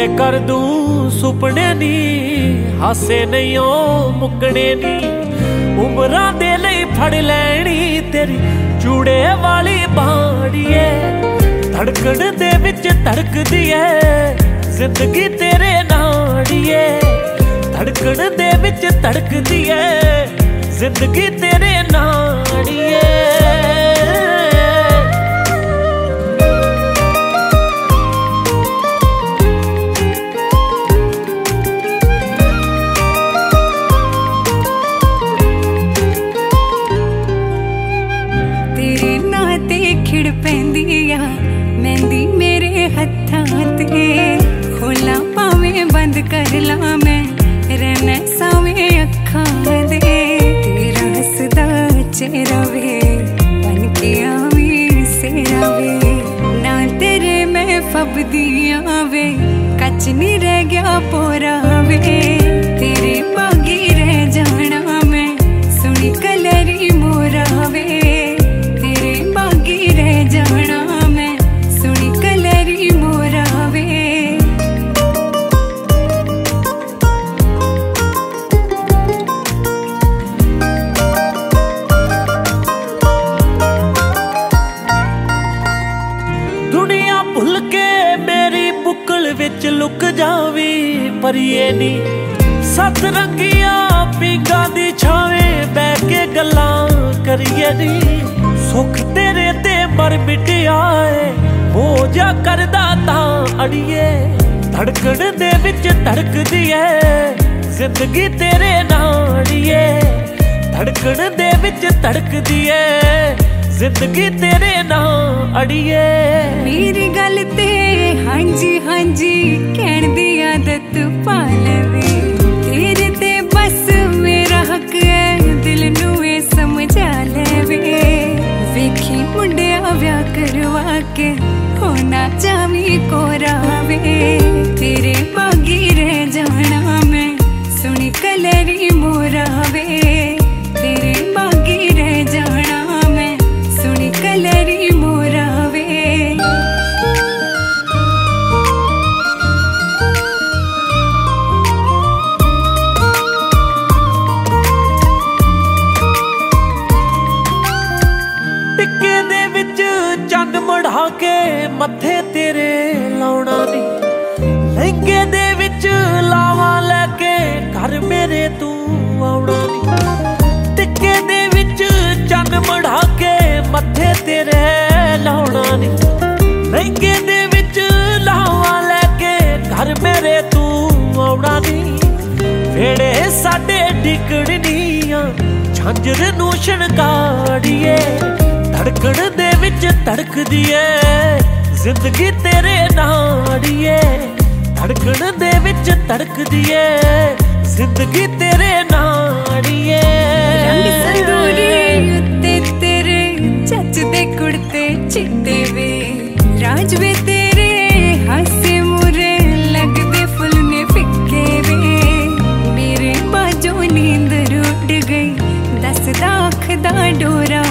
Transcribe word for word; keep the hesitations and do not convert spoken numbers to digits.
पूरे कर दूं सुपने नी, हासे नहीं ओ मुकने नी। उमरां दे लई फड़ लैनी तेरी चूड़े वाली बाड़िए। धड़कन दे विच धड़कदी है जिंदगी तेरे नाड़िए। धड़कन दे विच धड़कदी है जिंदगी तेरे नाड़िए। तेरे नां ते खिड़ पैंदी आ मेहंदी मेरे हत्थां ते। खोला भावें बंद कर ला मैं रहना सावें अखां दे। तेरा हसदा चेहरा वे बन के आवी सेरा वे। ना तेरे मैं फबदी आवे कच नहीं रह गया पोरा वे। तेरे बागी रह जाना मैं सुनी कलरी मोरा वे। तेरे बागी रह जाना मैं सुनी कलरी मोरा वे। दुनिया भुल के मेरी बुकल विच लुक जावी परिए नी। सत रंगिया पींगा दी छावे बैठ के गल्लां करिए नी। सुख तेरे ते मर मिटिया है हो जा करदा तां अड़िए। धड़कन दे विच धड़कदी है जिंदगी तेरे नाड़िए। धड़कन दे विच धड़कदी है जिंदगी तेरे नां अड़िए। मेरी गल ते हांजी हांजी कहण दी आदत पा लवे। तेरे ते बस मेरा हक है दिल नू ए समझा लेवे। वेखी मुंडिया व्याह करवा के होना चावी कोरा वे। तेरे बागी रह जाना मैं सुनी कलरी मोरा वे। तेरे बागी रह जाना मैं सुनी कलरी मोरा वे। टिक्के दे विच चंद मढ़ा के मत्थे तेरे लाउणा नी। लहंगे दे विच लावा लैके घर मेरे तू आउणा नी। टिक्के दे विच चंद मढ़ा के मत्थे तेरे लाउणा नी। लहंगे दे विच लावा लैके घर मेरे तू आउणा नी। वेड़े साडे डिकड़नियां झांझर नू शणगाड़िए। धड़कन दे विच धड़कदी है जिंदगी तेरे नाड़िए। धड़कन दे विच धड़कदी है जिंदगी तेरे नाड़िए। रंग संगोरी उत्ते तेरे जचदे कुड़ते चिट्टे वे। राज वे तेरे हासे मुरे लगदे फुल ने फिक्के वे। मेरे बाजों नींद उड़ गई दसदा अख दा डोरा